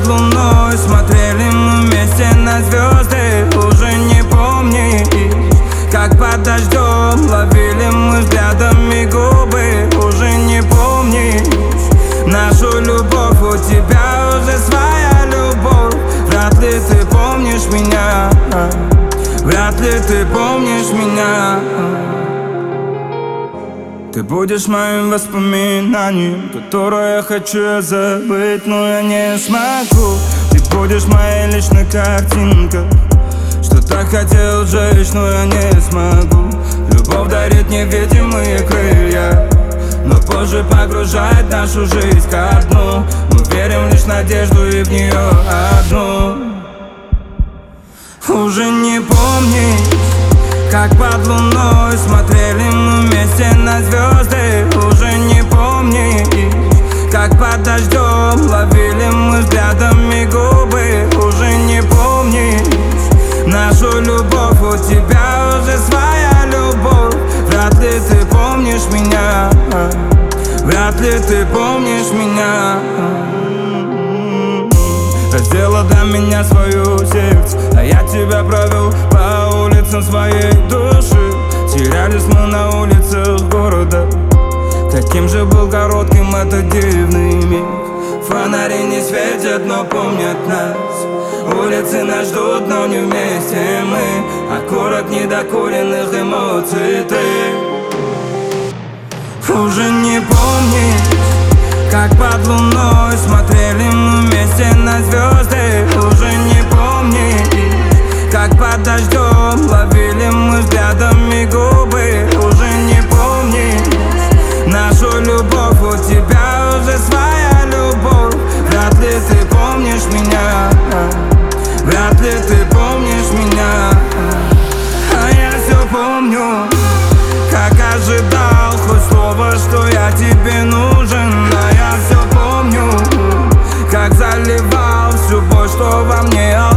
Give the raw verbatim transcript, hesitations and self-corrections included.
под луной смотрели мы вместе на звезды. Уже не помнишь, как под дождем ловили мы взглядами губы. Уже не помнишь нашу любовь, у тебя уже своя любовь. Вряд ли ты помнишь меня, вряд ли ты помнишь меня. Ты будешь моим воспоминанием, которое я хочу забыть, но я не смогу. Ты будешь моей личной картинкой, что так хотел сжечь, но я не смогу. Любовь дарит невидимые крылья, но позже погружает нашу жизнь ко дну. Мы верим лишь в надежду и в нее одну. Уже не помнишь, как под луной смотрели мы вместе на звезды. Уже не помнишь, как под дождем ловили мы взглядами губы. Уже не помнишь нашу любовь, у тебя уже своя любовь. Вряд ли ты помнишь меня, вряд ли ты помнишь меня. Раздела до меня свое сердце, а я тебя провел по улицам своей души. Терялись мы на улицах города, каким же был коротким этот дивный миг. Фонари не светят, но помнят нас. Улицы нас ждут, но не вместе мы. А город недокуренных эмоций ты. Уже не помнишь, как под луной смотрели мы вместе на звезды. Уже не помнишь, как под дождем ловили мы взглядами губы. Уже не помнишь нашу любовь, у тебя уже своя любовь. Вряд ли ты помнишь меня, вряд ли ты помнишь меня. А я все помню, как ожидал хоть слово, что я тебе нужен. А я все помню, как заливал всю боль, что во мне